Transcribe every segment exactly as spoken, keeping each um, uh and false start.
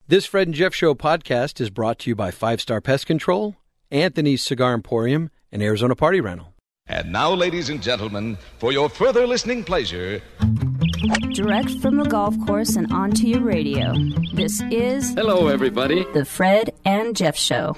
This Fred and Jeff Show podcast is brought to you by Five Star Pest Control, Anthony's Cigar Emporium, and Arizona Party Rental. And now, ladies and gentlemen, for your further listening pleasure, direct from the golf course and onto your radio, this is... Hello, everybody. The Fred and Jeff Show.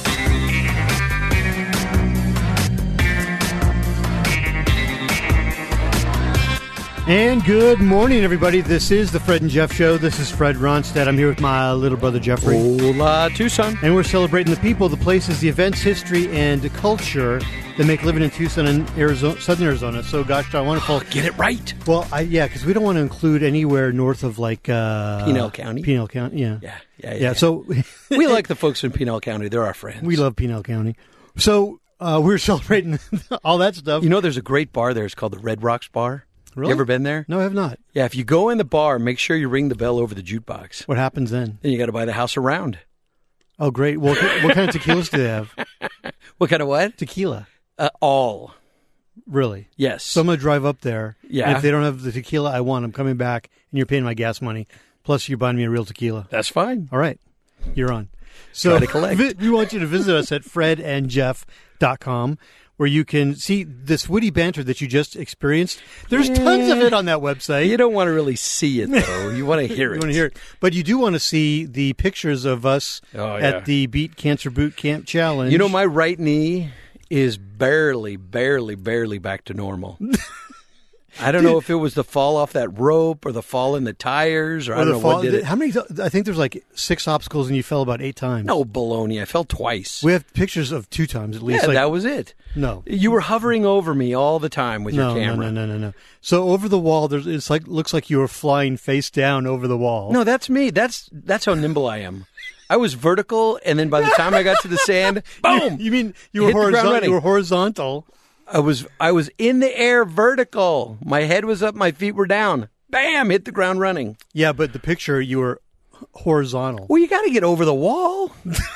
And good morning, everybody. This is the Fred and Jeff Show. This is Fred Ronstadt. I'm here with my little brother, Jeffrey. Hola, Tucson. And we're celebrating the people, the places, the events, history, and the culture that make living in Tucson and Arizona, Southern Arizona so gosh darn wonderful. Oh, get it right. Well, I, yeah, because we don't want to include anywhere north of, like... Uh, Pinal County. Pinal County, yeah. Yeah, yeah, yeah. Yeah, so... we like the folks in Pinal County. They're our friends. We love Pinal County. So uh, we're celebrating all that stuff. You know, there's a great bar there. It's called the Red Rocks Bar. Really? You ever been there? No, I have not. Yeah, if you go in the bar, make sure you ring the bell over the jukebox. What happens then? Then you got to buy the house around. Oh, great. Well, what kind of tequilas do they have? What kind of what? Tequila. Uh, all. Really? Yes. So I'm going to drive up there. Yeah. And if they don't have the tequila I want, I'm coming back, and you're paying my gas money. Plus, you're buying me a real tequila. That's fine. All right. You're on. So Try to collect. vi- we want you to visit us at fred and jeff dot com, where you can see this witty banter that you just experienced. There's Yeah. tons of it on that website. You don't want to really see it, though. You want to hear it. You want to hear it. But you do want to see the pictures of us Oh, yeah. at the Beat Cancer Boot Camp Challenge. You know, my right knee is barely, barely, barely back to normal. I don't know if it was the fall off that rope or the fall in the tires or, Or I don't the know fall, what did it. How many? I think there's like six obstacles, and you fell about eight times. No baloney. I fell twice. We have pictures of two times at least. yeah, like, that was it. no. You were hovering over me all the time with No, your camera. no, no, no, no, no. So over the wall, there's it's like looks like you were flying face down over the wall. No, that's me. That's that's how nimble I am. I was vertical, and then by the time I got to the sand, boom! You mean you were Hit the ground horizontal? running. You were horizontal. I was I was in the air, vertical. My head was up, my feet were down. Bam! Hit the ground running. Yeah, but the picture you were horizontal. Well, you got to get over the wall.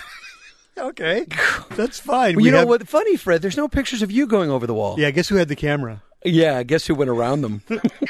Okay, that's fine. Well, We you know have- what? Funny, Fred. There's no pictures of you going over the wall. Yeah, guess who had the camera? Yeah. Guess who went around them?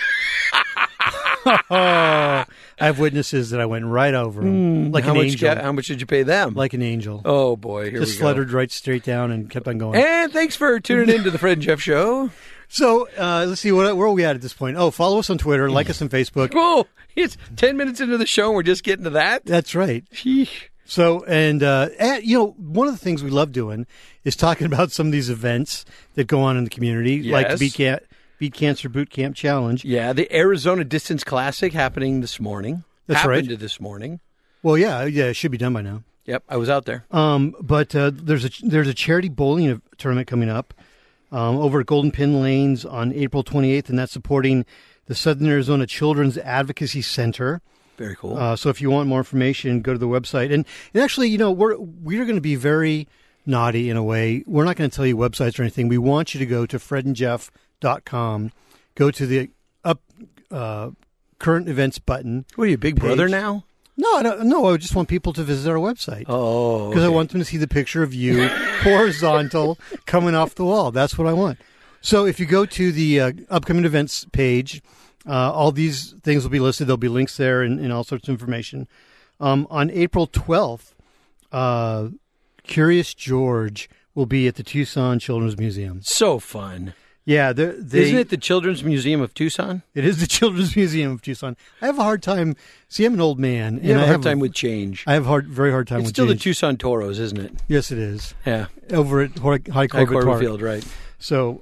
Oh, I have witnesses that I went right over 'em, like how an much? angel. ga- How much did you pay them? Like an angel. oh boy, here Just we go. fluttered right straight down and kept on going. And thanks for tuning in to the Fred and Jeff Show. So uh, let's see, what, where are we at at this point? Oh, follow us on Twitter, like us on Facebook. Whoa! It's ten minutes into the show, and we're just getting to that. That's right. Sheesh. So, and, uh, and, you know, one of the things we love doing is talking about some of these events that go on in the community, like the Yes. Beat, Ca- Beat Cancer Boot Camp Challenge. Yeah, the Arizona Distance Classic happening this morning. That's Happened right. this morning. Well, yeah, yeah, it should be done by now. Yep, I was out there. Um, but uh, there's a there's a charity bowling tournament coming up um, over at Golden Pin Lanes on April twenty-eighth, and that's supporting the Southern Arizona Children's Advocacy Center. Very cool. Uh, so if you want more information, go to the website. And, and actually, you know, we're we're going to be very naughty in a way. We're not going to tell you websites or anything. We want you to go to fred and jeff dot com, go to the up uh, current events button. what are you, Big Brother page. now? No, I don't, no, I just want people to visit our website. Oh, Because I okay. want them to see the picture of you horizontal coming off the wall. That's what I want. So if you go to the uh, upcoming events page, uh, all these things will be listed. There'll be links there and, and all sorts of information. Um, on April twelfth, uh, Curious George will be at the Tucson Children's Museum. So fun. Yeah, they, they, Isn't it the Children's Museum of Tucson? It is the Children's Museum of Tucson. I have a hard time. See, I'm an old man. You have and a I hard have time with change. I have hard, very hard time It's with still change. the Tucson Toros, isn't it? Yes, it is. Yeah. Over at High High High Corbett Corbett Park. Field, right. So,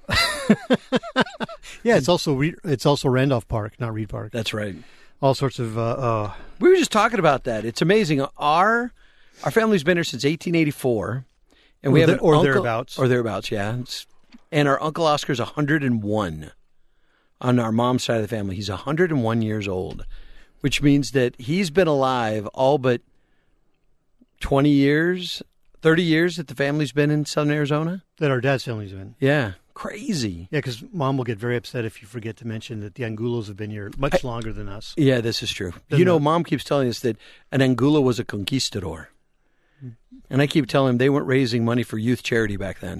yeah, it's also Re- it's also Randolph Park, not Reed Park. That's right. All sorts of. Uh, uh, We were just talking about that. It's amazing. Our our family's been here since eighteen eighty-four, and we Or have the- an or uncle, thereabouts. or thereabouts. Yeah, It's- and our Uncle Oscar's one hundred and one. On our mom's side of the family, he's one hundred and one years old, which means that he's been alive all but twenty years, thirty years that the family's been in Southern Arizona. that our dad's family's in. Yeah, crazy. Yeah, because Mom will get very upset if you forget to mention that the Angulos have been here much longer than us. Yeah, this is true. Doesn't you know, it? Mom keeps telling us that an Angulo was a conquistador. And I keep telling him they weren't raising money for youth charity back then.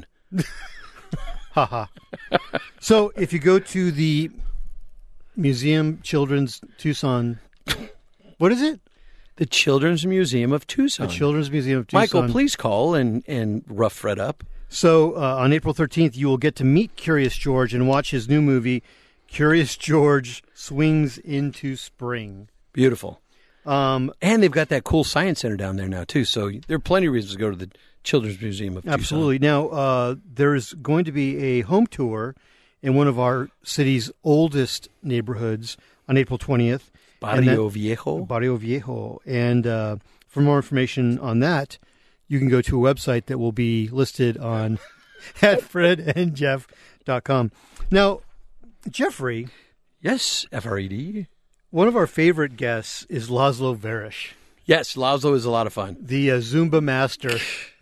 Haha. So if you go to the Museum Children's Tucson, what is it? The Children's Museum of Tucson. The Children's Museum of Tucson. Michael, please call and, and rough Fred up. So uh, on April thirteenth, you will get to meet Curious George and watch his new movie, Curious George Swings into Spring. Beautiful. Um, and they've got that cool science center down there now, too. So there are plenty of reasons to go to the Children's Museum of Tucson. Absolutely. Now, uh, there is going to be a home tour in one of our city's oldest neighborhoods on April twentieth. Barrio Viejo. Barrio Viejo. And uh, for more information on that, you can go to a website that will be listed on at fred and jeff dot com. Now, Jeffrey. Yes, F R E D. One of our favorite guests is Laszlo Verish. Yes, Laszlo is a lot of fun. The uh, Zumba master,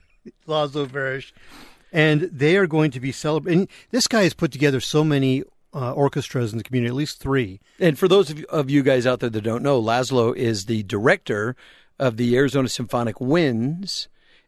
Laszlo Verish. And they are going to be celebrating. This guy has put together so many uh, orchestras in the community, at least three. And for those of you, of you guys out there that don't know, Laszlo is the director of the Arizona Symphonic Winds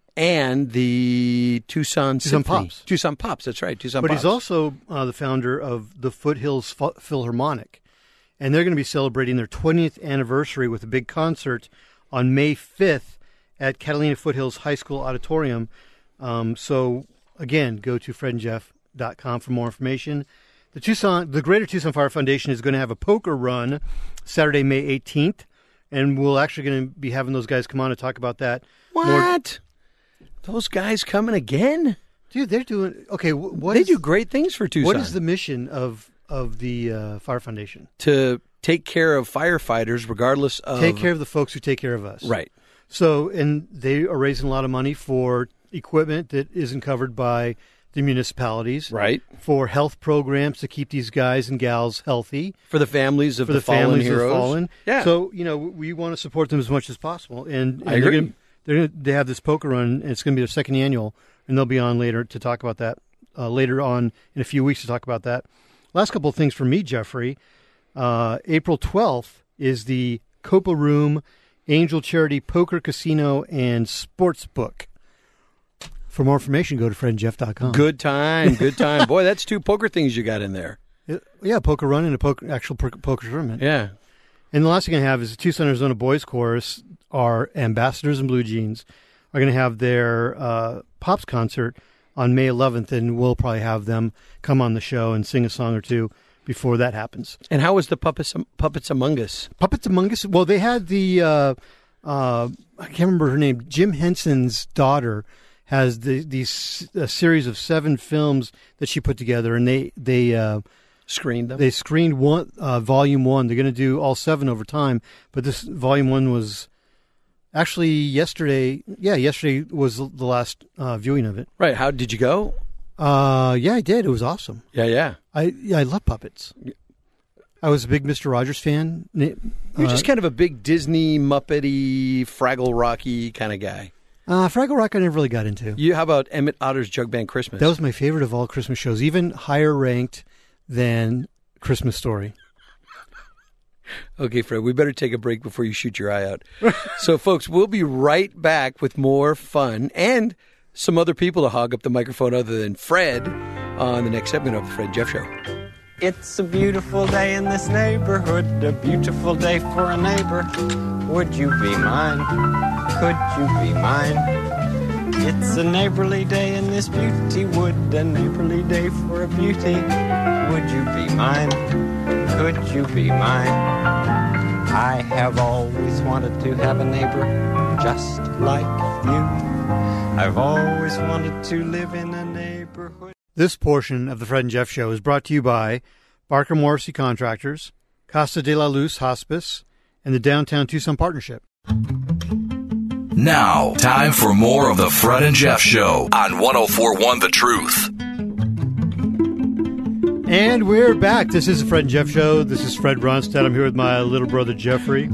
and the Tucson Tucson Symphony. Pops. Tucson Pops, that's right, Tucson But Pops. he's also uh, the founder of the Foothills Ph- Philharmonic. And they're going to be celebrating their twentieth anniversary with a big concert on May fifth at Catalina Foothills High School Auditorium. Um, so, again, go to fred and jeff dot com for more information. The Tucson, the Greater Tucson Fire Foundation is going to have a poker run Saturday, May eighteenth. And we're actually going to be having those guys come on and talk about that. What? More. Those guys coming again? Dude, they're doing... Okay, wh- what They is, do great things for Tucson. What is the mission of... of the uh, Fire Foundation? To take care of firefighters regardless of... Take care of the folks who take care of us. Right. So, and they are raising a lot of money for equipment that isn't covered by the municipalities. Right. For health programs to keep these guys and gals healthy. For the families of for the, the fallen families heroes. of the fallen. Yeah. So, you know, we want to support them as much as possible. And, and I agree. They're gonna, they're gonna, they have this poker run, and it's going to be their second annual, and they'll be on later to talk about that, uh, later on in a few weeks to talk about that. Last couple of things for me, Jeffrey. Uh, April twelfth is the Copa Room Angel Charity Poker Casino and Sports Book. For more information, go to fred and jeff dot com. Good time, good time. Boy, that's two poker things you got in there. Yeah, poker run and a poker, actual poker, poker tournament. Yeah. And the last thing I have is the Tucson, Arizona Boys Chorus, our ambassadors in blue jeans, are going to have their uh, Pops concert on May eleventh, and we'll probably have them come on the show and sing a song or two before that happens. And how was the Puppets, Puppets Among Us? Puppets Among Us? Well, they had the, uh, uh, I can't remember her name, Jim Henson's daughter has the, these a series of seven films that she put together, and they they uh, screened them. They screened one uh, volume one. They're going to do all seven over time, but this volume one was actually yesterday. Yeah, yesterday was the last uh, viewing of it. Right. How did you go? Uh, yeah, I did. It was awesome. Yeah, yeah. I yeah, I love puppets. I was a big Mister Rogers fan. You're uh, just kind of a big Disney, Muppety, Fraggle Rocky kind of guy. Uh, Fraggle Rock I never really got into. You, how about Emmett Otter's Jug Band Christmas? That was my favorite of all Christmas shows, even higher ranked than Christmas Story. Okay, Fred, we better take a break before you shoot your eye out. So, folks, we'll be right back with more fun and some other people to hog up the microphone other than Fred on the next segment of the Fred Jeff Show. It's a beautiful day in this neighborhood, a beautiful day for a neighbor. Would you be mine? Could you be mine? It's a neighborly day in this beauty wood, a neighborly day for a beauty. Would you be mine? Could you be mine? I have always wanted to have a neighbor just like you. I've always wanted to live in a neighborhood. This portion of the Fred and Jeff Show is brought to you by Barker Morrissey Contractors, Casa de la Luz Hospice, and the Downtown Tucson Partnership. Now, time for more of the Fred and Jeff Show on one oh four point one The Truth. And we're back. This is the Fred and Jeff Show. This is Fred Ronstadt. I'm here with my little brother, Jeffrey.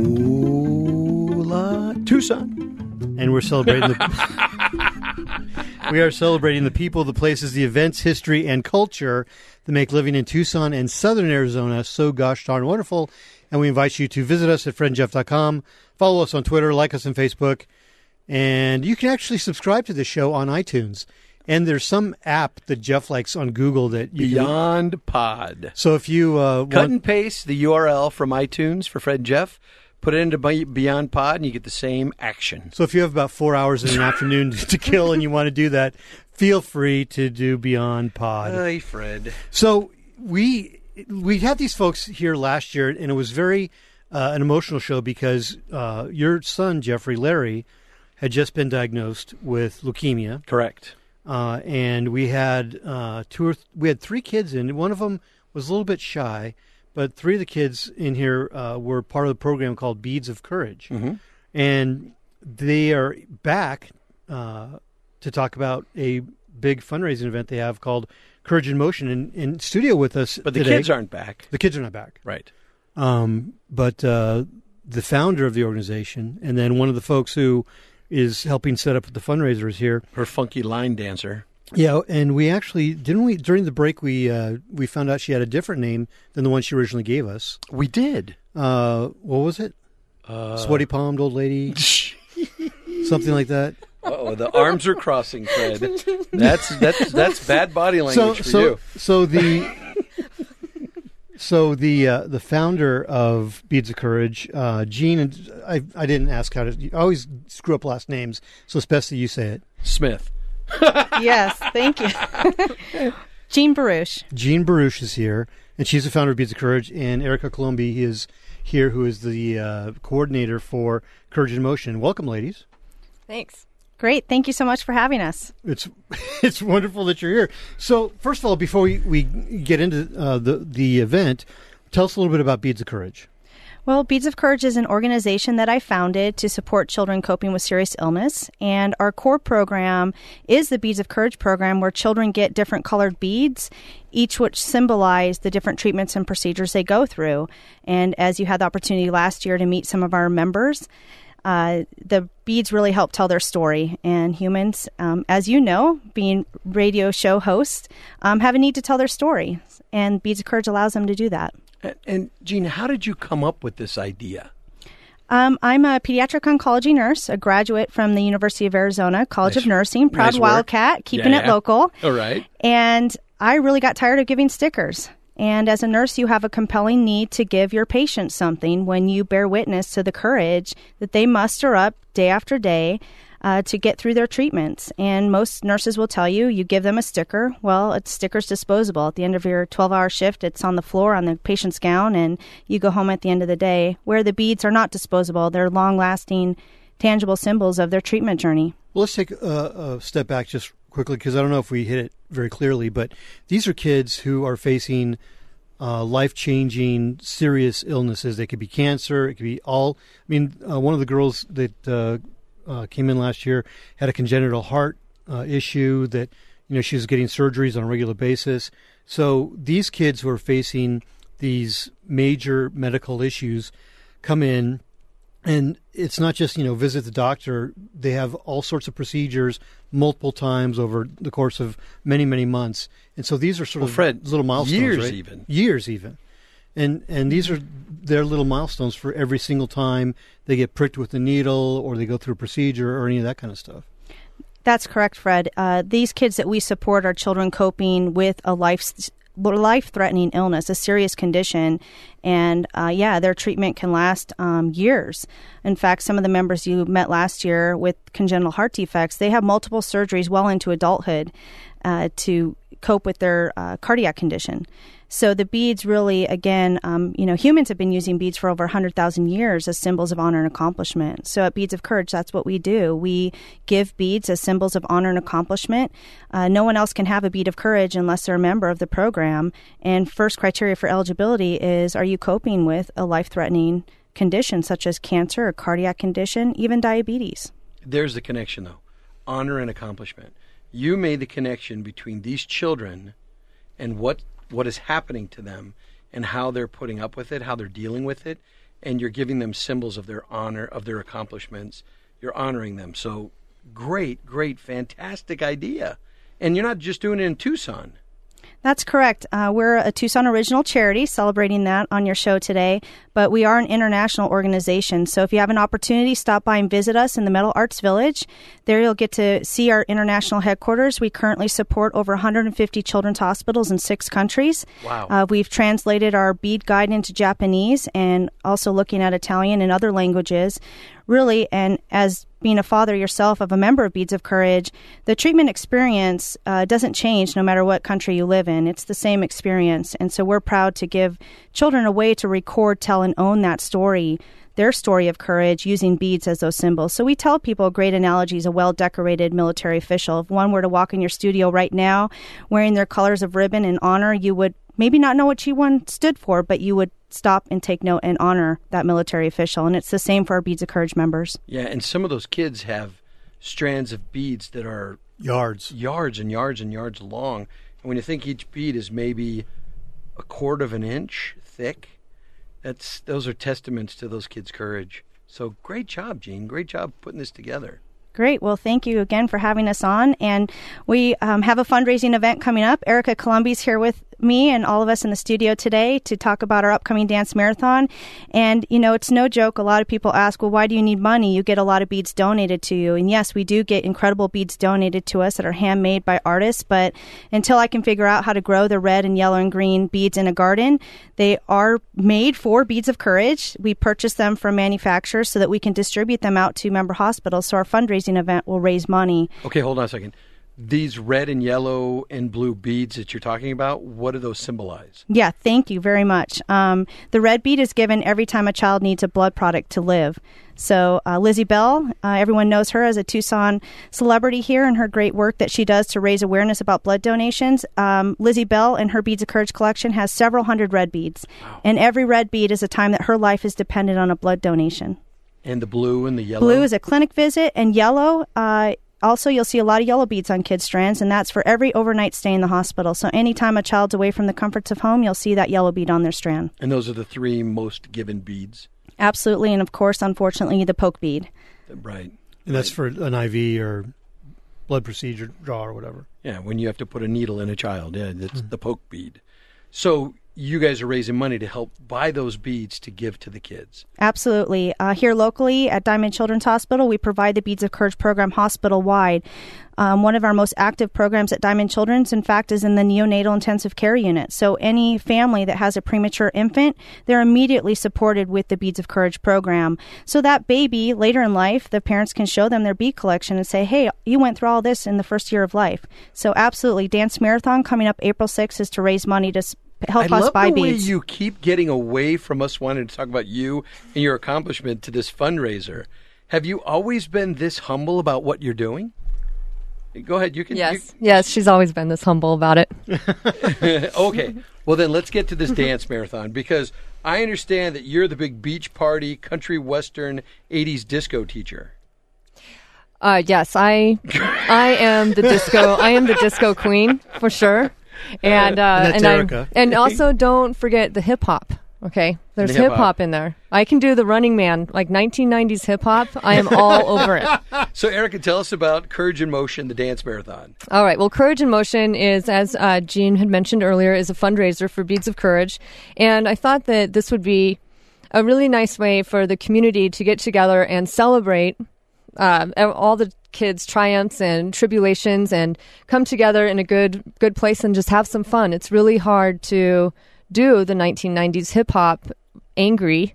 Hola, Tucson. And we're celebrating the... we are celebrating the people, the places, the events, history, and culture that make living in Tucson and Southern Arizona so gosh darn wonderful. And we invite you to visit us at fred and jeff dot com. Follow us on Twitter, like us on Facebook. And you can actually subscribe to the show on iTunes. And there's some app that Jeff likes on Google that you Beyond can... Pod. So if you uh, cut want... and paste the U R L from iTunes for Fred and Jeff, Put it into Be- Beyond Pod, and you get the same action. So if you have about four hours in an afternoon to kill and you want to do that, feel free to do Beyond Pod. Hey, Fred. So we we had these folks here last year, and it was very uh, an emotional show because uh, your son, Jeffrey, Larry, had just been diagnosed with leukemia. Correct. Uh, and we had uh, two or th- we had three kids in. One of them was a little bit shy, but three of the kids in here uh, were part of the program called Beads of Courage. Mm-hmm. And they are back uh, to talk about a big fundraising event they have called Courage in Motion in, in studio with us But the today. kids aren't back. The kids are not back. Right. Um, but uh, the founder of the organization and then one of the folks who is helping set up the fundraisers here. Her funky line dancer. Yeah, and we actually, didn't we, during the break, we uh, we found out she had a different name than the one she originally gave us. We did. Uh, what was it? Uh, Sweaty palmed old lady? Something like that. Uh-oh, the arms are crossing, Fred. That's that's that's bad body language so, for so, you. So the so the uh, the founder of Beads of Courage, uh, Jean, and I I didn't ask how to. I always screw up last names, so it's best that you say it. Smith. Yes, thank you. Jean Baruch. Jean Baruch is here, and she's the founder of Beads of Courage, and Erica Colombi is here, who is the uh, coordinator for Courage in Motion. Welcome, ladies. Thanks. Great. Thank you so much for having us. It's it's wonderful that you're here. So, first of all, before we, we get into uh, the, the event, tell us a little bit about Beads of Courage. Well, Beads of Courage is an organization that I founded to support children coping with serious illness. And our core program is the Beads of Courage program, where children get different colored beads, each which symbolize the different treatments and procedures they go through. And as you had the opportunity last year to meet some of our members, uh, the beads really help tell their story. And humans, um, as you know, being radio show hosts, um, have a need to tell their story. And Beads of Courage allows them to do that. And, and Jean, how did you come up with this idea? Um, I'm a pediatric oncology nurse, a graduate from the University of Arizona College Nice. of Nursing, proud Nice work. Wildcat, keeping Yeah, it yeah. local. All right. And I really got tired of giving stickers. And as a nurse, you have a compelling need to give your patients something when you bear witness to the courage that they muster up day after day uh, to get through their treatments. And most nurses will tell you, you give them a sticker. Well, a sticker's disposable. At the end of your twelve-hour shift, it's on the floor on the patient's gown, and you go home at the end of the day. Where the beads are not disposable, they're long-lasting, tangible symbols of their treatment journey. Well, let's take a, a step back just quickly, because I don't know if we hit it very clearly, but these are kids who are facing uh, life-changing, serious illnesses. They could be cancer. It could be all. I mean, uh, one of the girls that uh, uh, came in last year had a congenital heart uh, issue that, you know, she was getting surgeries on a regular basis. So these kids who are facing these major medical issues come in, and it's not just, you know, visit the doctor. They have all sorts of procedures multiple times over the course of many, many months. And so these are sort Well, of Fred, little milestones, years right? even. Years even. And and these are their little milestones for every single time they get pricked with a needle or they go through a procedure or any of that kind of stuff. That's correct, Fred. Uh, these kids that we support are children coping with a life life-threatening illness, a serious condition, and uh, yeah, their treatment can last um, years. In fact, some of the members you met last year with congenital heart defects, they have multiple surgeries well into adulthood uh, to cope with their uh, cardiac condition. So the beads really, again, um, you know, humans have been using beads for over one hundred thousand years as symbols of honor and accomplishment. So at Beads of Courage, that's what we do. We give beads as symbols of honor and accomplishment. Uh, no one else can have a bead of courage unless they're a member of the program. And first criteria for eligibility is, are you coping with a life-threatening condition such as cancer or cardiac condition, even diabetes? There's the connection, though. Honor and accomplishment. You made the connection between these children and what what is happening to them and how they're putting up with it, how they're dealing with it, and you're giving them symbols of their honor, of their accomplishments. You're honoring them. So great, great, fantastic idea. And you're not just doing it in Tucson. That's correct. Uh, we're a Tucson original charity, celebrating that on your show today, but we are an international organization. So if you have an opportunity, stop by and visit us in the Metal Arts Village. There you'll get to see our international headquarters. We currently support over one hundred fifty children's hospitals in six countries. Wow. Uh, we've translated our bead guide into Japanese and also looking at Italian and other languages. Really, and as being a father yourself of a member of Beads of Courage, the treatment experience uh, doesn't change no matter what country you live in. It's the same experience. And so we're proud to give children a way to record, tell, and own that story, their story of courage, using beads as those symbols. So we tell people a great analogy is a well-decorated military official. If one were to walk in your studio right now wearing their colors of ribbon in honor, you would maybe not know what G one stood for, but you would stop and take note and honor that military official. And it's the same for our Beads of Courage members. Yeah, and some of those kids have strands of beads that are Yards. yards and yards and yards long. And when you think each bead is maybe a quarter of an inch thick, that's those are testaments to those kids' courage. So great job, Jean. Great job putting this together. Great. Well, thank you again for having us on. And we um, have a fundraising event coming up. Erica Columbi's here with me and all of us in the studio today to talk about our upcoming dance marathon. And, you know, it's no joke. A lot of people ask, well, why do you need money? You get a lot of beads donated to you. And yes, we do get incredible beads donated to us that are handmade by artists. But until I can figure out how to grow the red and yellow and green beads in a garden, they are made for Beads of Courage. We purchase them from manufacturers so that we can distribute them out to member hospitals. So our fundraising event will raise money. Okay, hold on a second. These red and yellow and blue beads that you're talking about, what do those symbolize? Yeah, thank you very much. Um, the red bead is given every time a child needs a blood product to live. So uh, Lizzie Bell, uh, everyone knows her as a Tucson celebrity here and her great work that she does to raise awareness about blood donations. Um, Lizzie Bell and her Beads of Courage collection has several hundred red beads. Wow. And every red bead is a time that her life is dependent on a blood donation. And the blue and the yellow? Blue is a clinic visit, and yellow, uh, also you'll see a lot of yellow beads on kids' strands, and that's for every overnight stay in the hospital. So anytime a child's away from the comforts of home, you'll see that yellow bead on their strand. And those are the three most given beads? Absolutely, and of course, unfortunately, the poke bead. Right. And that's for an I V or blood procedure draw or whatever. Yeah, when you have to put a needle in a child. Yeah, that's mm-hmm. the poke bead. So you guys are raising money to help buy those beads to give to the kids. Absolutely. Uh, here locally at Diamond Children's Hospital, we provide the Beads of Courage program hospital-wide. Um, one of our most active programs at Diamond Children's, in fact, is in the neonatal intensive care unit. So any family that has a premature infant, they're immediately supported with the Beads of Courage program. So that baby, later in life, the parents can show them their bead collection and say, hey, you went through all this in the first year of life. So absolutely. Dance Marathon coming up April sixth is to raise money to help I us love buy the way beads. you keep getting away from us wanting to talk about you and your accomplishment to this fundraiser. Have you always been this humble about what you're doing? Go ahead. You can. Yes, you... yes. She's always been this humble about it. Okay. Well, then let's get to this dance marathon, because I understand that you're the big beach party, country western, eighties disco teacher. Uh, yes, I, I am the disco. I am the disco queen for sure. And uh, and, and, I, and also don't forget the hip hop. Okay, there's the hip-hop. hip hop in there. I can do the Running Man, like nineteen nineties hip hop. I am all over it. So, Erica, tell us about Courage in Motion, the dance marathon. All right. Well, Courage in Motion is, as uh, Jean had mentioned earlier, is a fundraiser for Beads of Courage, and I thought that this would be a really nice way for the community to get together and celebrate uh, all the kids' triumphs and tribulations, and come together in a good good place and just have some fun. It's really hard to do the nineteen nineties hip hop angry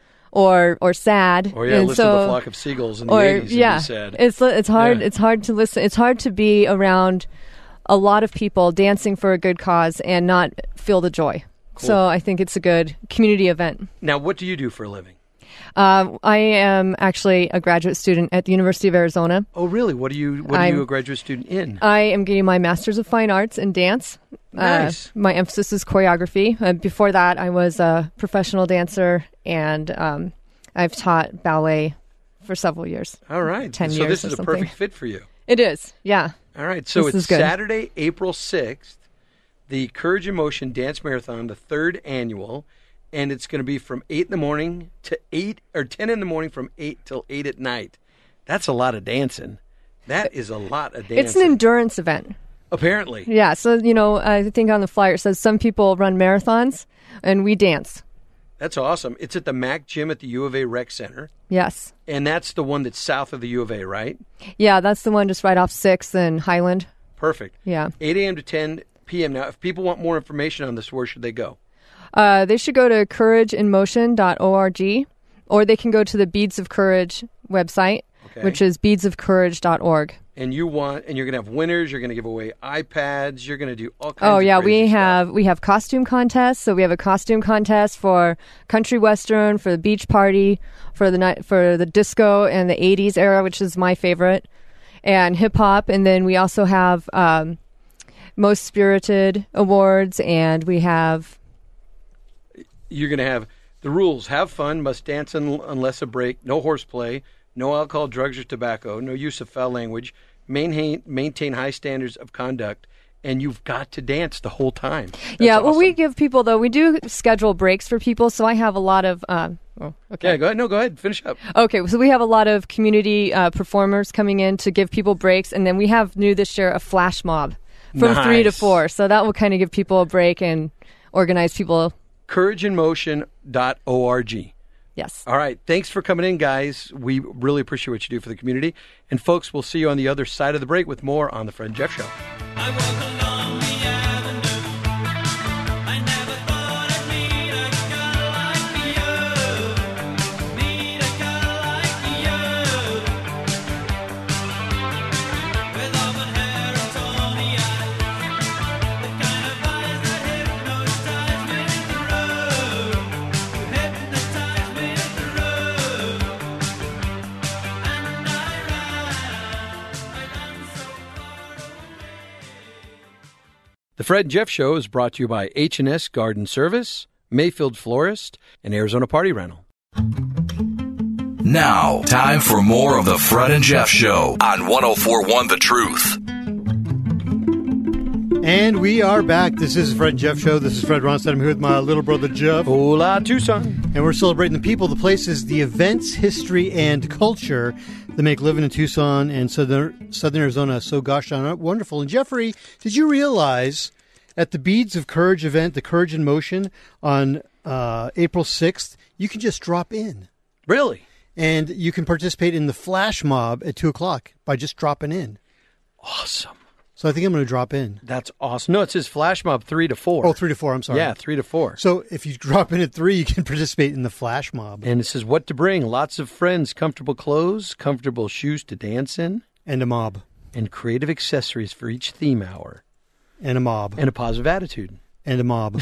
or or sad. Or yeah, and listen so, to the Flock of Seagulls in the or, eighties yeah, and be sad. It's it's hard Yeah. it's hard to listen. It's hard to be around a lot of people dancing for a good cause and not feel the joy. Cool. So I think it's a good community event. Now, what do you do for a living? Uh, I am actually a graduate student at the University of Arizona. Oh, really? What are you? What are I'm- you a graduate student in? I am getting my Master's of Fine Arts in dance. Nice. Uh, my emphasis is choreography. Uh, before that, I was a professional dancer, and um, I've taught ballet for several years. All right. ten so years this or is a something. perfect fit for you. It is, yeah. All right. So This it's is good. Saturday, April sixth, the Courage in Motion Dance Marathon, the third annual, and it's going to be from eight in the morning to eight, or ten in the morning from eight till eight at night. That's a lot of dancing. That is a lot of dancing. It's an endurance event. Apparently. Yeah, so, you know, I think on the flyer it says some people run marathons, and we dance. That's awesome. It's at the Mac Gym at the U of A Rec Center. Yes. And that's the one that's south of the U of A, right? Yeah, that's the one just right off sixth and Highland. Perfect. Yeah. eight a.m. to ten p.m. Now, if people want more information on this, where should they go? Uh, they should go to courage in motion dot org, or they can go to the Beads of Courage website, Okay. which is beads of courage dot org. And you want, and you're going to have winners. You're going to give away iPads. You're going to do all kinds Oh of yeah, crazy we stuff. have we have costume contests. So we have a costume contest for country western, for the beach party, for the night, for the disco and the eighties era, which is my favorite, and hip hop. And then we also have um, most spirited awards, and we have You're going to have the rules: have fun, must dance un- unless a break, no horseplay, no alcohol, drugs, or tobacco, no use of foul language, maintain maintain high standards of conduct, and you've got to dance the whole time. That's yeah. Well, we awesome. give people though we do schedule breaks for people. So I have a lot of. Um, oh, okay. Yeah, go ahead. No, go ahead. Finish up. Okay, so we have a lot of community uh, performers coming in to give people breaks, and then we have new this year a flash mob from three to Nice. four. So that will kind of give people a break and organize people. courage in motion dot org. Yes. All right. Thanks for coming in, guys. We really appreciate what you do for the community. And, folks, we'll see you on the other side of the break with more on The Fred and Jeff Show. I walk along the avenue. I never thought I'd meet a girl like you. Meet a girl like you. With auburn hair and tawny eyes. The kind of eyes that hypnotize me in the room. You hypnotize me in the room. And I ran, I ran so far away. The Fred and Jeff Show is brought to you by H and S Garden Service, Mayfield Florist, and Arizona Party Rental. Now, time for more of the Fred and Jeff Show on one oh four point one The Truth. And we are back. This is the Fred and Jeff Show. This is Fred Ronstadt. I'm here with my little brother, Jeff. Hola, Tucson. And we're celebrating the people, the places, the events, history, and culture that make living in Tucson and southern, southern Arizona so gosh darn wonderful. And Jeffrey, did you realize at the Beads of Courage event, the Courage in Motion, on uh, April sixth, you can just drop in. Really? And you can participate in the flash mob at two o'clock by just dropping in. Awesome. So I think I'm going to drop in. That's awesome. No, it says Flash Mob three to four. Oh, three to four. I'm sorry. Yeah, three to four. So if you drop in at three, you can participate in the flash mob. And it says what to bring. Lots of friends, comfortable clothes, comfortable shoes to dance in, And a mob. and creative accessories for each theme hour, And a mob. and a positive attitude. And a mob.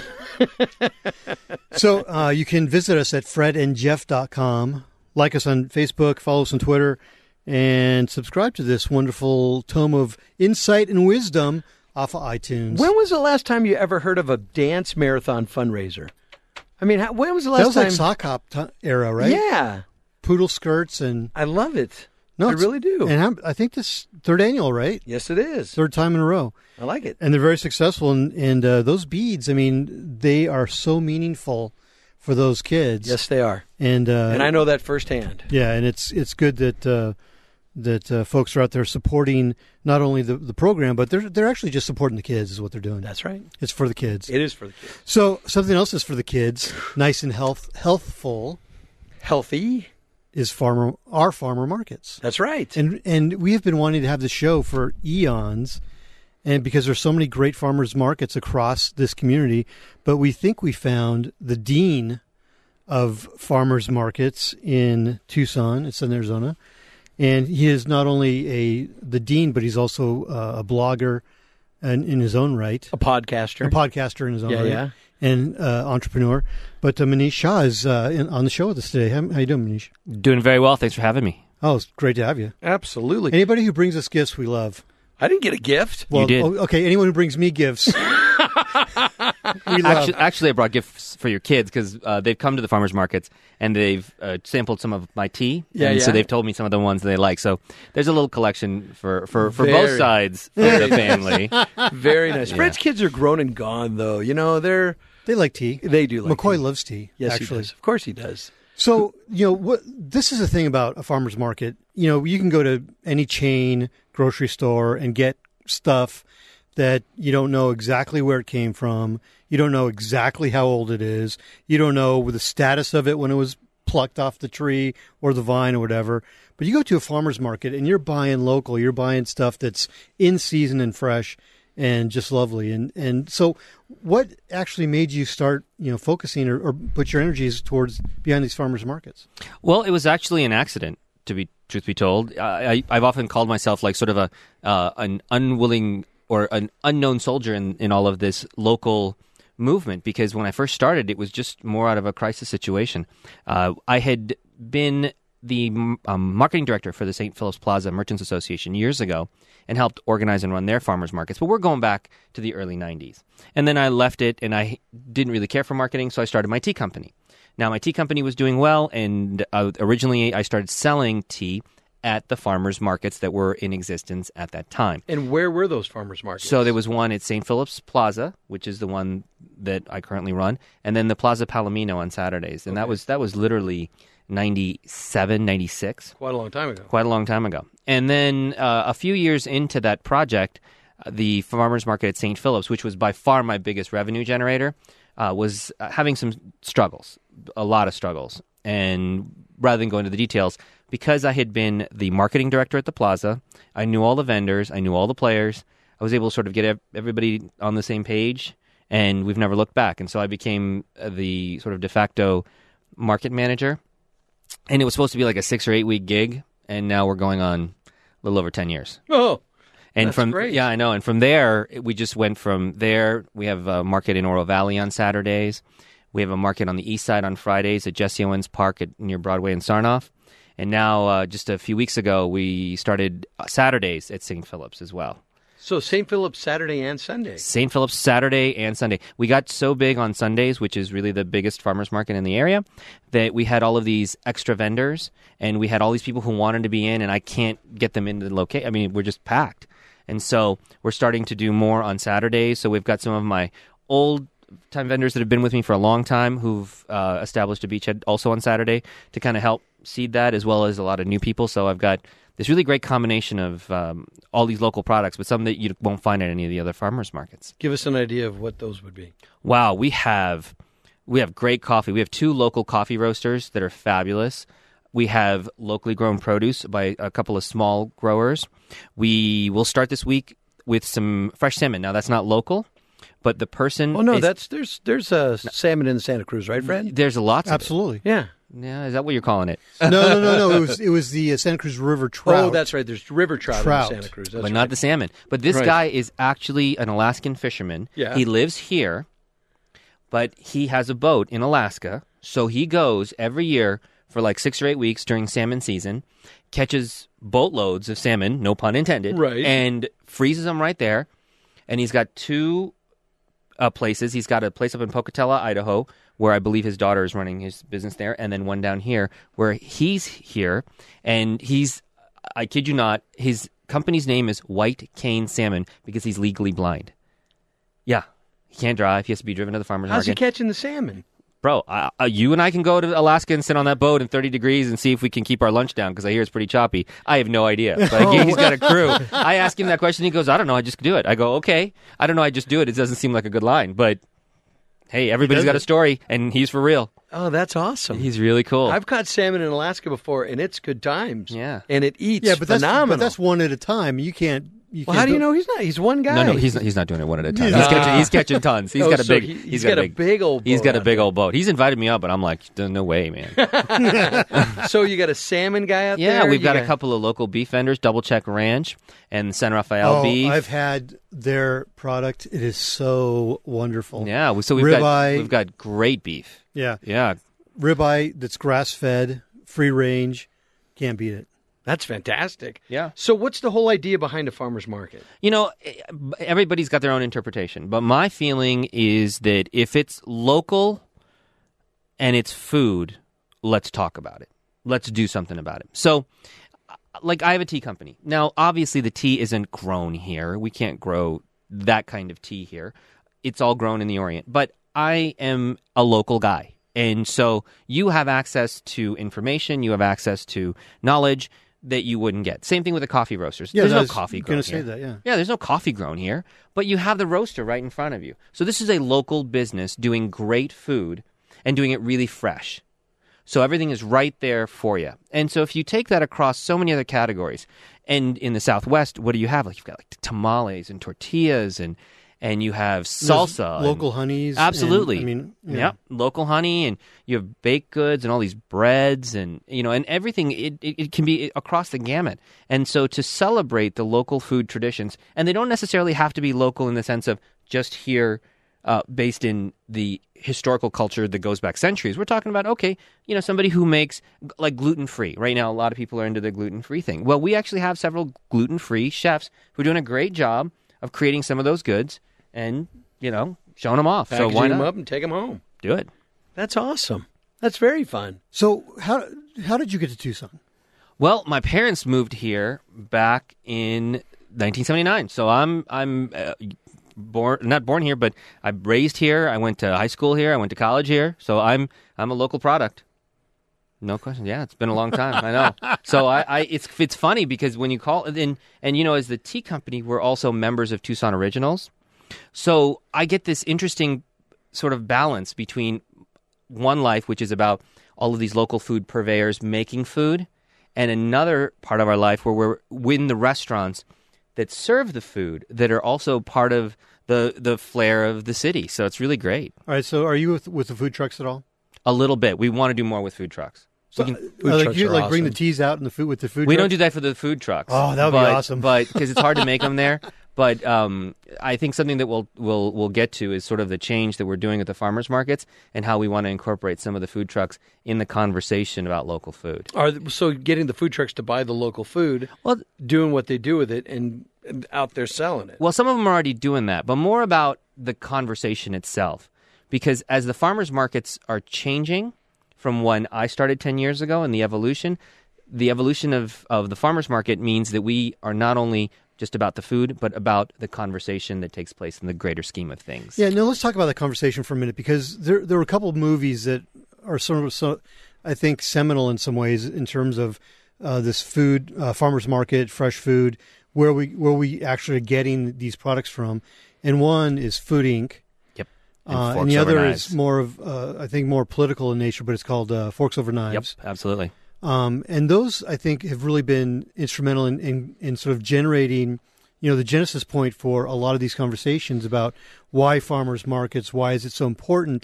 So uh, you can visit us at fred and jeff dot com. Like us on Facebook, follow us on Twitter, and subscribe to this wonderful tome of insight and wisdom off of iTunes. When was the last time you ever heard of a dance marathon fundraiser? I mean, how, when was the last that was time? like sock hop t- era, right? Yeah. Poodle skirts and... I love it. No, I it's- really do. And I'm, I think this third annual, right? Yes, it is. Third time in a row. I like it. And they're very successful. And, and uh, those beads, I mean, they are so meaningful for those kids. Yes, they are. And uh, And I know that firsthand. yeah, and it's it's good that uh, that uh, folks are out there supporting not only the, the program, but they're they're actually just supporting the kids is what they're doing. That's right. It's for the kids. It is for the kids. So something else is for the kids, nice and health healthful, Healthy. is farmer our farmer markets. That's right. And and we have been wanting to have this show for eons, and because there's so many great farmers markets across this community, but we think we found the dean of farmers markets in Tucson, in Southern Arizona, and he is not only a the dean, but he's also uh, a blogger, and in his own right, a podcaster, a podcaster in his own Yeah, right, yeah. and uh, entrepreneur. But uh, Manish Shah is uh, in, on the show with us today. How, how you doing, Manish? Doing very well. Thanks for having me. Oh, it's great to have you. Absolutely. Anybody who brings us gifts, we love. I didn't get a gift. Well, You did. oh, okay, anyone who brings me gifts, we love. Actually, actually, I brought gifts for your kids because uh, they've come to the farmers markets and they've uh, sampled some of my tea. Yeah, and yeah. So they've told me some of the ones they like. So there's a little collection for, for, for Very. both sides of the family. Very nice. Yeah. Fred's kids are grown and gone, though. You know, they're They like tea. they do like McCoy tea. loves tea. Yes, actually. he does. Of course, he does. So, you know, what this is the thing about a farmer's market. You know, you can go to any chain grocery store and get stuff that you don't know exactly where it came from. You don't know exactly how old it is. You don't know the status of it when it was plucked off the tree or the vine or whatever. But you go to a farmer's market and you're buying local. You're buying stuff that's in season and fresh and just lovely. And and so what actually made you start, you know, focusing or, or put your energies towards behind these farmers markets? Well, it was actually an accident, to be truth be told. I, I've often called myself like sort of a uh, an unwilling or an unknown soldier in, in all of this local movement, because when I first started, it was just more out of a crisis situation. Uh, I had been the um, marketing director for the Saint Philip's Plaza Merchants Association years ago and helped organize and run their farmers markets. But we're going back to the early nineties. And then I left it, and I didn't really care for marketing, so I started my tea company. Now, my tea company was doing well, and uh, originally I started selling tea at the farmers markets that were in existence at that time. And where were those farmers markets? So there was one at Saint Philip's Plaza, which is the one that I currently run, and then the Plaza Palomino on Saturdays. And Okay. that was that was literally ninety-seven, ninety-six. Quite a long time ago. Quite a long time ago. And then uh, a few years into that project, uh, the farmers market at Saint Philip's, which was by far my biggest revenue generator, uh, was uh, having some struggles, a lot of struggles. And rather than go into the details, because I had been the marketing director at the plaza, I knew all the vendors, I knew all the players, I was able to sort of get ev- everybody on the same page, and we've never looked back. And so I became uh, the sort of de facto market manager. And it was supposed to be like a six or eight week gig, and now we're going on a little over ten years. Oh, and that's from great. yeah, I know. And from there, we just went from there. We have a market in Oro Valley on Saturdays. We have a market on the east side on Fridays at Jesse Owens Park at, near Broadway and Sarnoff. And now, uh, just a few weeks ago, we started Saturdays at Saint Philip's as well. So Saint Philip's Saturday and Sunday. Saint Philip's Saturday and Sunday. We got so big on Sundays, which is really the biggest farmers market in the area, that we had all of these extra vendors, and we had all these people who wanted to be in, and I can't get them into the location. I mean, we're just packed. And so we're starting to do more on Saturdays. So we've got some of my old time vendors that have been with me for a long time who've uh, established a beachhead also on Saturday to kind of help seed that, as well as a lot of new people. So I've got this really great combination of um, all these local products, but some that you won't find at any of the other farmers markets. Give us an idea of what those would be. Wow, we have we have great coffee. We have two local coffee roasters that are fabulous. We have locally grown produce by a couple of small growers. We will start this week with some fresh salmon. Now, that's not local, but the person... Oh, no, is, that's there's there's uh, salmon in the Santa Cruz, right, Fred? There's lots of Absolutely. it. Yeah. Yeah, is that what you're calling it? No, no, no, no. It was it was the uh, Santa Cruz River trout. Oh, that's right. There's river trout, Trout. in Santa Cruz. That's but not right. the salmon. But this Right. guy is actually an Alaskan fisherman. Yeah. He lives here, but he has a boat in Alaska. So he goes every year for like six or eight weeks during salmon season, catches boatloads of salmon, no pun intended, Right. and freezes them right there. And he's got two uh, places. He's got a place up in Pocatello, Idaho, where I believe his daughter is running his business there, and then one down here where he's here. And he's, I kid you not, his company's name is White Cane Salmon because he's legally blind. Yeah. He can't drive. He has to be driven to the farmer's How's he market. catching the salmon? Bro, uh, uh, you and I can go to Alaska and sit on that boat in thirty degrees and see if we can keep our lunch down because I hear it's pretty choppy. I have no idea. But he- he's got a crew. I ask him that question. He goes, I don't know. I just do it. I go, okay. I don't know. I just do it. It doesn't seem like a good line. But hey, everybody's does got a it. story, and he's for real. Oh, that's awesome. He's really cool. I've caught salmon in Alaska before, and it's good times. Yeah. And it eats yeah, but that's phenomenal. but that's one at a time. You can't. You well, can't how do you go- know he's not? He's one guy. No, no, he's not, he's not doing it one at a time. Yeah. He's, catching, he's catching tons. He's Oh, got a so big. he- he's he's got, got a big old He's boat got a out big there. old boat. He's invited me up, but I'm like, no way, man. So you got a salmon guy out Yeah, there? we've You got a couple of local beef vendors, Double Check Ranch and San Rafael Oh, Beef. I've had their product. It is so wonderful. Yeah, we- so we've got Ribeye. we've got great beef. Yeah, Yeah, ribeye that's grass fed, free range. Can't beat it. That's fantastic. Yeah. So what's the whole idea behind a farmer's market? you know, everybody's got their own interpretation, but my feeling is that if it's local and it's food, let's talk about it. Let's do something about it. So, like, I have a tea company. Now, obviously, the tea isn't grown here. We can't grow that kind of tea here. It's all grown in the Orient. But I am a local guy. And so you have access to information. You have access to knowledge. that you wouldn't get. Same thing with the coffee roasters. Yeah, there's I no was coffee grown gonna say here. that, yeah. Yeah, there's no coffee grown here, but you have the roaster right in front of you. So this is a local business doing great food and doing it really fresh. So everything is right there for you. And so if you take that across so many other categories, and in the Southwest, what do you have? Like you've got like tamales and tortillas, and and you have salsa, There's local and, honeys. Absolutely. And, I mean, yeah. yeah, local honey, and you have baked goods and all these breads, and you know, and everything. It, it it can be across the gamut. And so to celebrate the local food traditions, and they don't necessarily have to be local in the sense of just here, uh, based in the historical culture that goes back centuries. We're talking about, okay, you know, somebody who makes like gluten-free. Right now, a lot of people are into the gluten-free thing. Well, we actually have several gluten-free chefs who are doing a great job of creating some of those goods and, you know, showing them off. Packaging so why not? them up and take them home. Do it. That's awesome. That's very fun. So how how did you get to Tucson? Well, my parents moved here back in nineteen seventy-nine. So I'm I'm uh, born not born here, but I'm raised here. I went to high school here. I went to college here. So I'm I'm a local product. No question. Yeah, it's been a long time. I know. So I, I it's it's funny because when you call and and you know, as the tea company, we're also members of Tucson Originals. So I get this interesting sort of balance between one life, which is about all of these local food purveyors making food, and another part of our life where we're in the restaurants that serve the food that are also part of the the flair of the city. So it's really great. All right. So are you with, with the food trucks at all? A little bit. We want to do more with food trucks. So, We can- uh, like you like bring the teas out in the food with the food. we trucks? don't do that for the food trucks. Oh, that would be but- awesome. But because it's hard to make them there. But um, I think something that we'll we'll we'll get to is sort of the change that we're doing at the farmers markets and how we want to incorporate some of the food trucks in the conversation about local food. Are so getting the food trucks to buy the local food, well, doing what they do with it, and, and out there selling it. Well, some of them are already doing that, but more about the conversation itself. Because as the farmers markets are changing from when I started ten years ago and the evolution, the evolution of, of the farmers market means that we are not only just about the food, but about the conversation that takes place in the greater scheme of things. Yeah, no, let's talk about that conversation for a minute because there there were a couple of movies that are sort of, so, I think, seminal in some ways in terms of uh, this food, uh, farmers market, fresh food, where we where we actually are getting these products from. And one is Food Incorporated. Yep. And, uh, and Forks the Over other Knives. is more of, uh, I think, more political in nature, but it's called uh, Forks Over Knives. Yep, absolutely. Um, and those, I think, have really been instrumental in, in, in sort of generating, you know, the genesis point for a lot of these conversations about why farmers markets, why is it so important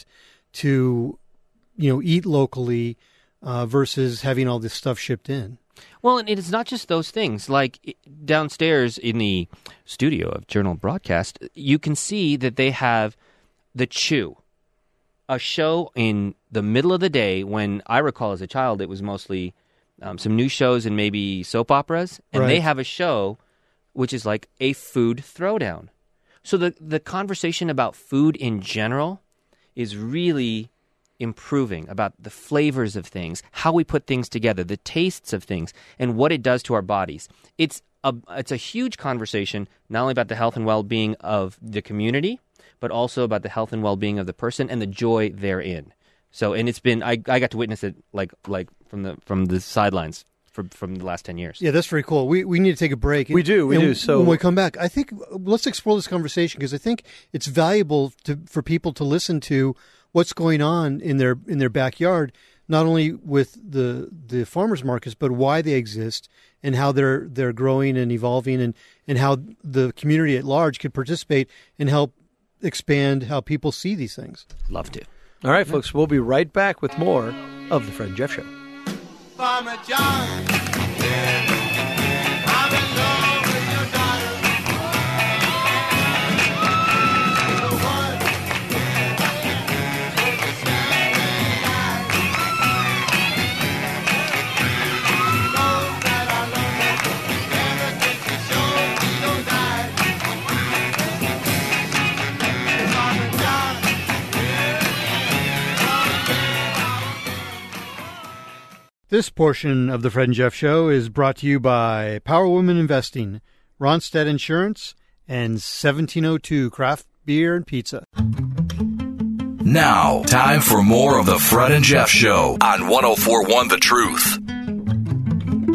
to, you know, eat locally uh, versus having all this stuff shipped in. Well, and it's not just those things. Like i- downstairs in the studio of Journal Broadcast, you can see that they have The Chew, a show in the middle of the day when I recall as a child it was mostly um, some news shows and maybe soap operas. And they Right. have a show which is like a food throwdown. So the, the conversation about food in general is really improving, about the flavors of things, how we put things together, the tastes of things, and what it does to our bodies. It's a, it's a huge conversation, not only about the health and well-being of the community, but also about the health and well-being of the person and the joy therein. So, and it's been, I, I got to witness it like like from the from the sidelines from, from the last ten years. Yeah, that's very cool. We we need to take a break. We do, we And do. So- when we come back, I think uh, let's explore this conversation because I think it's valuable to, for people to listen to what's going on in their in their backyard, not only with the the farmers markets, but why they exist and how they're they're growing and evolving, and, and how the community at large could participate and help expand how people see these things. Love to. All right, folks, we'll be right back with more of the Fred and Jeff Show. Farmer John, I'm in love with your daughter. The one with the shining eyes. She knows that I love her ever since she showed me those eyes. Farmer John, This portion of the Fred and Jeff Show is brought to you by Power Women Investing, Ronstead Insurance, and seventeen oh two Craft Beer and Pizza. Now, time for more of the Fred and Jeff Show on one oh four point one The Truth.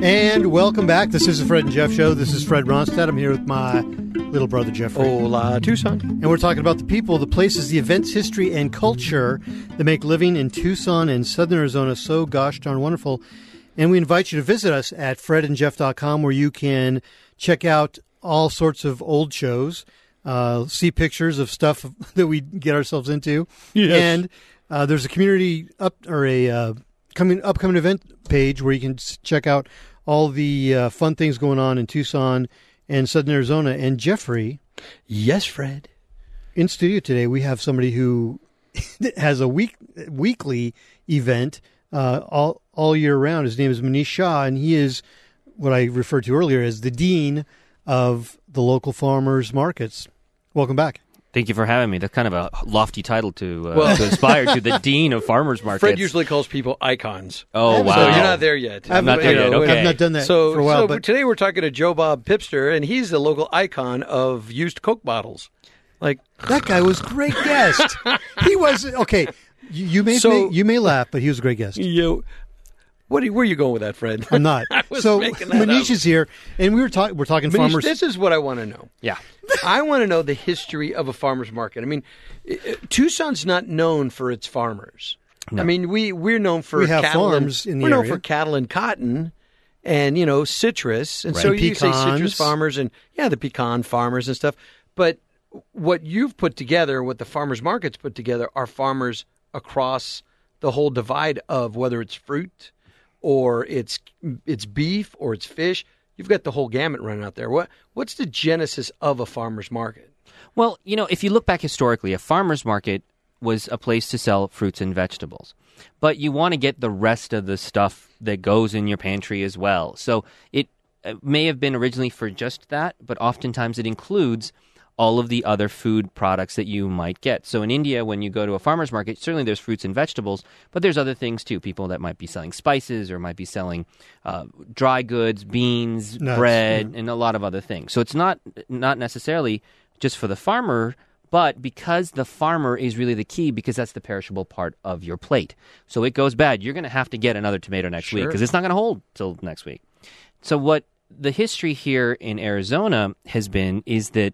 And welcome back. This is the Fred and Jeff Show. This is Fred Ronstadt. I'm here with my little brother, Jeffrey. Hola, Tucson. And we're talking about the people, the places, the events, history, and culture that make living in Tucson and Southern Arizona so gosh darn wonderful. And we invite you to visit us at fred and jeff dot com, where you can check out all sorts of old shows, uh, see pictures of stuff that we get ourselves into. Yes. And uh, there's a community up or a uh, coming upcoming event page where you can s- check out all the uh, fun things going on in Tucson and Southern Arizona. And Jeffrey. Yes, Fred. In studio today, we have somebody who has a week weekly event uh, all all year round. His name is Manish Shah, and he is what I referred to earlier as the dean of the local farmers markets. Welcome back. Thank you for having me. That's kind of a lofty title to, uh, Well- to aspire to, the Dean of Farmers Markets. Fred usually calls people icons. Oh, wow. So you're not there yet. I'm not there yet, okay. I've not done that So, for a while. so but today we're talking to Joe Bob Pipster, and he's the local icon of used Coke bottles. Like that guy was a great guest. He was okay. You, you may, So- may you may laugh, but he was a great guest. you. What? Are, where are you going with that, Fred? I'm not. I was so making that Manish up. is here, and we were talking. We're talking Manish, farmers. this is what I want to know. Yeah. I want to know the history of a farmer's market. I mean, i- i- Tucson's not known for its farmers. No. I mean, we we're known for We have cattle farms and, in the we're known area. for cattle and cotton, and you know citrus, and Right. so And you say citrus pecans. farmers and yeah, the pecan farmers and stuff. But what you've put together, what the farmers markets put together, are farmers across the whole divide of whether it's fruit or it's it's beef or it's fish. You've got the whole gamut running out there. What what's the genesis of a farmer's market? Well, you know, if you look back historically, a farmer's market was a place to sell fruits and vegetables. But you want to get the rest of the stuff that goes in your pantry as well. So it uh, may have been originally for just that, but oftentimes it includes all of the other food products that you might get. So in India, when you go to a farmer's market, certainly there's fruits and vegetables, but there's other things too. People that might be selling spices or might be selling uh, dry goods, beans, Nuts, bread, yeah. and a lot of other things. So it's not not necessarily just for the farmer, but because the farmer is really the key, because that's the perishable part of your plate. So it goes bad, you're going to have to get another tomato next week Sure. because it's not going to hold till next week. So what the history here in Arizona has been is that,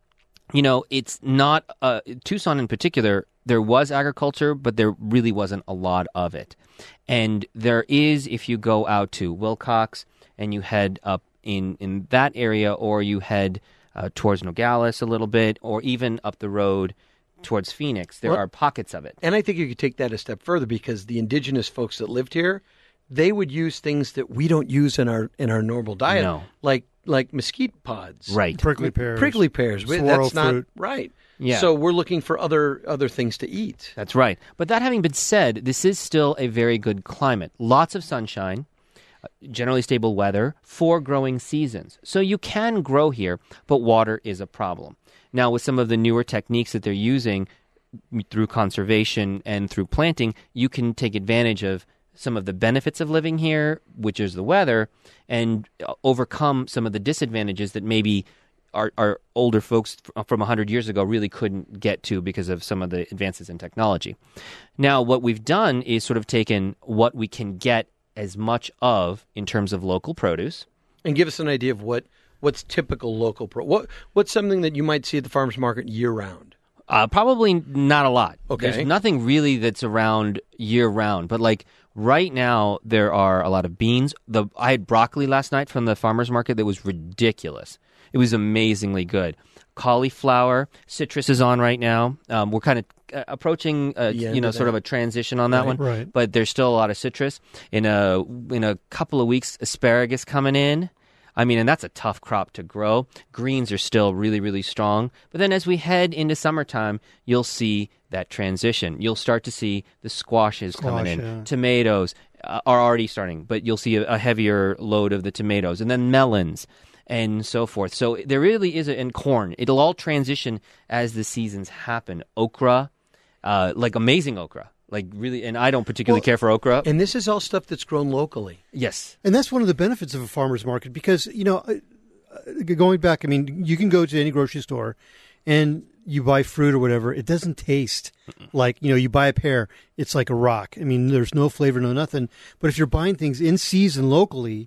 you know, it's not, uh, Tucson in particular, there was agriculture, but there really wasn't a lot of it. And there is, if you go out to Wilcox and you head up in, in that area, or you head uh, towards Nogales a little bit, or even up the road towards Phoenix, there Well- are pockets of it. And I think you could take that a step further because the indigenous folks that lived here, they would use things that we don't use in our in our normal diet, No. like like mesquite pods, Right. prickly pears. prickly pears. We- Swirl That's not fruit. right. Yeah. So we're looking for other other things to eat. That's right. But that having been said, this is still a very good climate. Lots of sunshine, uh, generally stable weather, four growing seasons. So you can grow here, but water is a problem. Now, with some of the newer techniques that they're using through conservation and through planting, you can take advantage of some of the benefits of living here, which is the weather, and uh, overcome some of the disadvantages that maybe our, our older folks f- from one hundred years ago really couldn't get to because of some of the advances in technology. Now, what we've done is sort of taken what we can get as much of in terms of local produce. And give us an idea of what what's typical local pro. What what's something that you might see at the farmers market year round? Uh, probably not a lot. Okay. There's nothing really that's around year round. But like right now, there are a lot of beans. The I had broccoli last night from the farmer's market that was ridiculous. It was amazingly good. Cauliflower, citrus is on right now. Um, we're kind of uh, approaching, uh, The end you know, of sort of that. a transition on that Right. one. Right. But there's still a lot of citrus. In a in a couple of weeks, asparagus coming in. I mean, and that's a tough crop to grow. Greens are still really, really strong. But then as we head into summertime, you'll see that transition. You'll start to see the squashes coming Squash, in. yeah. Tomatoes uh, are already starting, but you'll see a, a heavier load of the tomatoes. And then melons and so forth. So there really is a, and corn. It'll all transition as the seasons happen. Okra, uh, like amazing okra. Like really, and I don't particularly Well, care for okra. And this is all stuff that's grown locally. Yes. And that's one of the benefits of a farmer's market because, you know, uh, uh, going back, I mean, you can go to any grocery store and you buy fruit or whatever. It doesn't taste like, you know, you buy a pear, it's like a rock. I mean, there's no flavor, no nothing. But if you're buying things in season locally,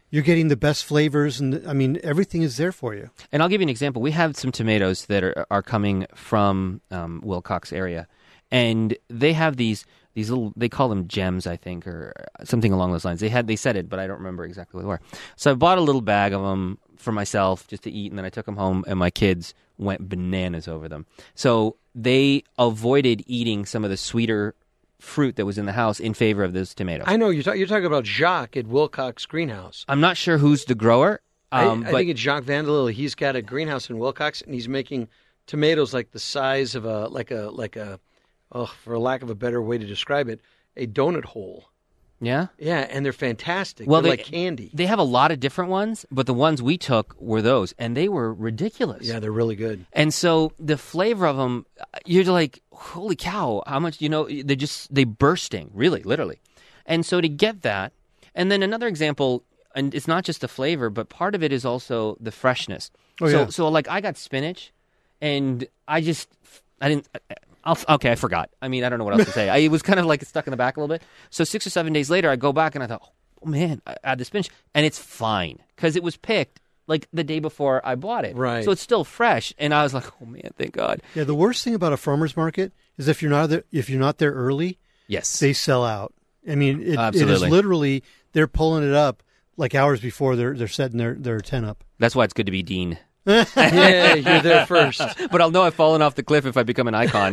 You're getting the best flavors, and I mean, everything is there for you. And I'll give you an example. We have some tomatoes that are, are coming from um, Wilcox area, and they have these these little. They call them gems, I think, or something along those lines. They had they said it, but I don't remember exactly what they were. So I bought a little bag of them for myself just to eat, and then I took them home, and my kids went bananas over them. So they avoided eating some of the sweeter fruit that was in the house in favor of those tomatoes. I know you're, talk- you're talking about Jacques at Wilcox Greenhouse. I'm not sure who's the grower. Um, I, I but think it's Jacques Vandelille. He's got a greenhouse in Wilcox, and he's making tomatoes like the size of a like a like a, oh, for lack of a better way to describe it, a donut hole. yeah. Yeah, and they're fantastic. Well, they're they- like candy. They have a lot of different ones, but the ones we took were those, and they were ridiculous. Yeah, they're really good. And so the flavor of them, you're like, holy cow, how much, you know, they're just, they bursting, really, literally. And so to get that, and then another example, and it's not just the flavor, but part of it is also the freshness. Oh, so, yeah. so like I got spinach, and I just, I didn't, I'll, okay, I forgot. I mean, I don't know what else to say. I, it was kind of like stuck in the back a little bit. So six or seven days later, I go back and I thought, oh man, I add the spinach, and it's fine because it was picked like the day before I bought it. Right. So it's still fresh, and I was like, oh man, thank God. Yeah, the worst thing about a farmer's market is if you're not there, if you're not there early, Yes. they sell out. I mean, it, it is Absolutely. literally they're pulling it up like hours before they're they're setting their, their tent up. That's why it's good to be Dean. Yeah, you're there first. But I'll know I've fallen off the cliff if I become an icon.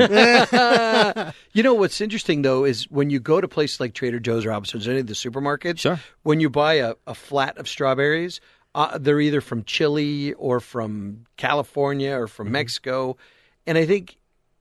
You know what's interesting though is when you go to places like Trader Joe's, Robinson's, any of the supermarkets. Sure. When you buy a, a flat of strawberries, uh, they're either from Chile or from California or from Mexico, and I think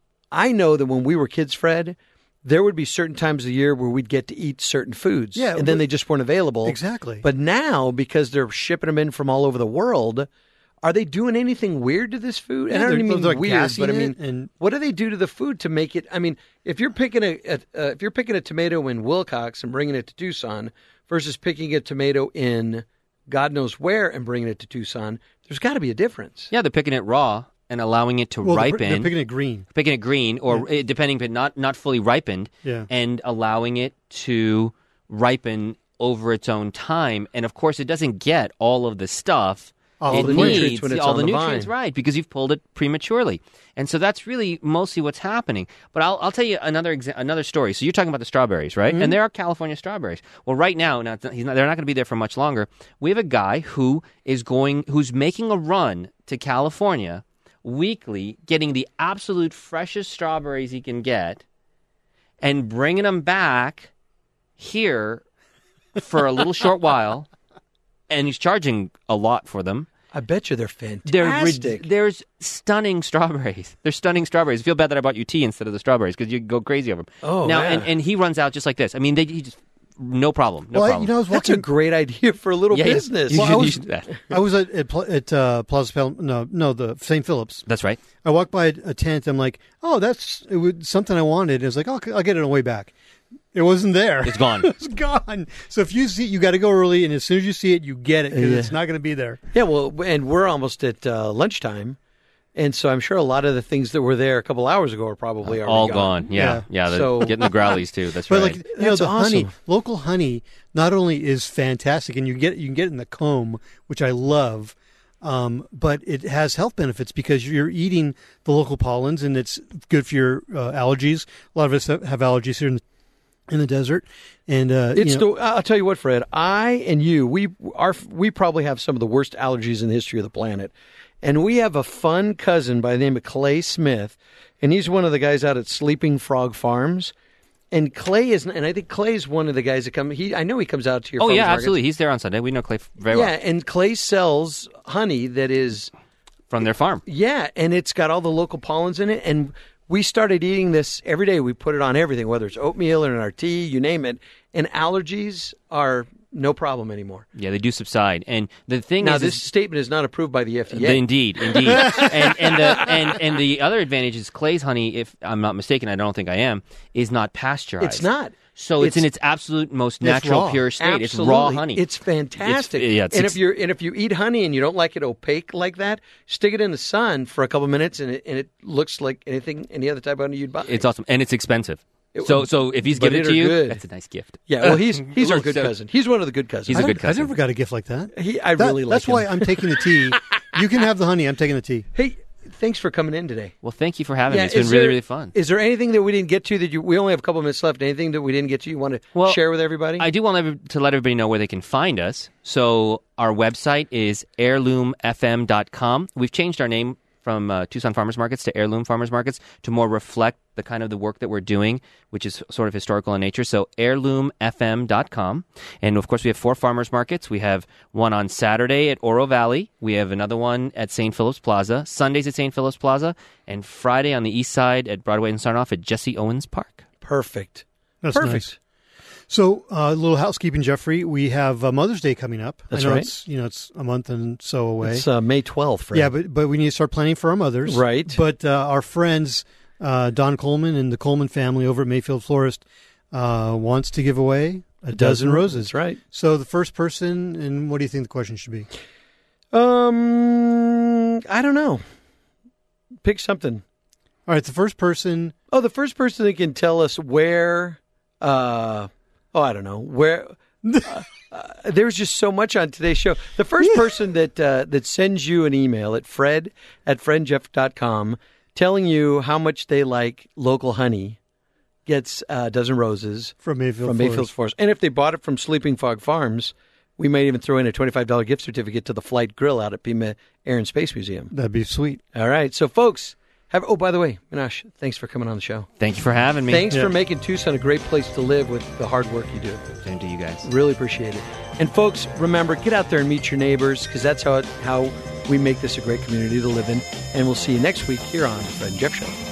I know that when we were kids, Fred, there would be certain times of the year where we'd get to eat certain foods, Yeah, and then but- they just weren't available. Exactly. But now, because they're shipping them in from all over the world. Are they doing anything weird to this food? Yeah, and I don't they're- even mean they're weird, gassing but I it mean, and- what do they do to the food to make it? I mean, if you're picking a, a uh, if you're picking a tomato in Wilcox and bringing it to Tucson versus picking a tomato in God knows where and bringing it to Tucson, there's got to be a difference. Yeah, they're picking it raw and allowing it to Well, they're, ripen. they're picking it green. picking it green, or eh, depending, but not not fully ripened, Yeah. and allowing it to ripen over its own time. And of course, it doesn't get all of the stuff. All it the needs, nutrients when it's all on the the nutrients, vine. right? Because you've pulled it prematurely, and so that's really mostly what's happening. But I'll, I'll tell you another exa- another story. So you're talking about the strawberries, right? Mm-hmm. And there are California strawberries. Well, right now, now it's not, he's not, they're not going to be there for much longer. We have a guy who is going, who's making a run to California weekly, getting the absolute freshest strawberries he can get, and bringing them back here for a little short while, and he's charging a lot for them. I bet you they're They're fantastic. rid- there's stunning strawberries. They're stunning strawberries. I feel bad that I bought you tea instead of the strawberries because you go crazy over them. Oh, now yeah. and, and he runs out just like this. I mean, they he just no problem, no well, I, problem. you know, I was That's a walking. great idea for a little yeah, you- business. You, Well, should, I you was- should do that. I was at at, Pla- at uh, Plaza Pel- no no the Saint Philip's. That's right. I walked by a, a tent. I'm like, oh, that's it was something I wanted. It was like, oh, I'll get it on the way back. It wasn't there. It's gone. It's gone. So if you see, you got to go early, and as soon as you see it, you get it because Yeah. it's not going to be there. Yeah, well, and we're almost at uh, lunchtime, and so I'm sure a lot of the things that were there a couple hours ago are probably already All gone. Yeah, yeah. the- So- getting the growlies too. That's But right. like you know, That's the honey, awesome. local honey, not only is fantastic, and you get you can get it in the comb, which I love. Um, but it has health benefits because you're eating the local pollens, and it's good for your uh, allergies. A lot of us have allergies here in the, in the desert, and uh, It's you know, the, I'll tell you what, Fred. I and you, we are we probably have some of the worst allergies in the history of the planet, and we have a fun cousin by the name of Clay Smith, and he's one of the guys out at Sleeping Frog Farms. And Clay is, and I think Clay's one of the guys that come. He, I know he comes out to your. oh farmers yeah, markets. absolutely. He's there on Sunday. We know Clay very Yeah, well and Clay sells honey that is, from their farm. yeah, and it's got all the local pollens in it. And we started eating this every day. We put it on everything, whether it's oatmeal or in our tea, you name it. And allergies are no problem anymore. Yeah, they do subside. And the thing Now, is, this is- statement is not approved by the F D A. Indeed, indeed. and and the and, and the other advantage is Clay's honey, if I'm not mistaken, I don't think I am, is not pasteurized. It's not. So it's, It's- in its absolute most It's natural, raw. pure state. Absolutely. It's raw honey. It's fantastic. It's- yeah, it's and ex- if you're and if you eat honey and you don't like it opaque like that, stick it in the sun for a couple minutes, and it and it looks like anything any other type of honey you'd buy. It's awesome, and it's expensive. So, so if he's But giving it it to are you, good. that's a nice gift. Yeah, well, he's he's our Little good seven- cousin. He's one of the good cousins. He's a I good don't- I cousin. never got a gift like that. He, I That- really like That's him. why I'm taking the tea. You can have the honey. I'm taking the tea. Hey, thanks for coming in today. Well, thank you for having me. It's is been really, there- really fun. Is there anything that we didn't get to that you? We only have a couple minutes left. Anything that we didn't get to you want to Well, share with everybody? I do want every- to let everybody know where they can find us. So our website is heirloom f m dot com. We've changed our name from uh, Tucson Farmers Markets to Heirloom Farmers Markets to more reflect the kind of the work that we're doing, which is sort of historical in nature. So heirloom f m dot com. And of course, we have four farmers markets. We have one on Saturday at Oro Valley. We have another one at Saint Philip's Plaza, Sundays at Saint Philip's Plaza, and Friday on the east side at Broadway and Sarnoff at Jesse Owens Park. Perfect. That's Perfect. nice. So, a uh, little housekeeping, Jeffrey. We have uh, Mother's Day coming up. That's I know right. It's, you know, it's a month and so away. It's uh, May twelfth, Fred. Yeah, but but we need to start planning for our mothers, Right. But uh, our friends, uh, Don Coleman and the Coleman family over at Mayfield Florist, uh, wants to give away a, dozen, roses. That's right. So the first person, and what do you think the question should be? Um, I don't know. Pick something. All right, the first person. Oh, the first person that can tell us where. Uh, oh, I don't know where. uh, uh, there's just so much on today's show. The first person that uh, that sends you an email at fred at fred jeff dot com telling you how much they like local honey gets uh, a dozen roses From Mayfield from Florist. Mayfield's Forest. And if they bought it from Sleeping Fog Farms, we might even throw in a twenty-five dollars gift certificate to the Flight Grill out at Pima Air and Space Museum. That'd be sweet. All right. So, folks, have. Oh, by the way, Minash, thanks for coming on the show. Thank you for having me. Thanks Yeah. for making Tucson a great place to live with the hard work you do. Same to you guys. Really appreciate it. And, folks, remember, get out there and meet your neighbors because that's how, it, how we make this a great community to live in. And we'll see you next week here on The Fred and Jeff Show.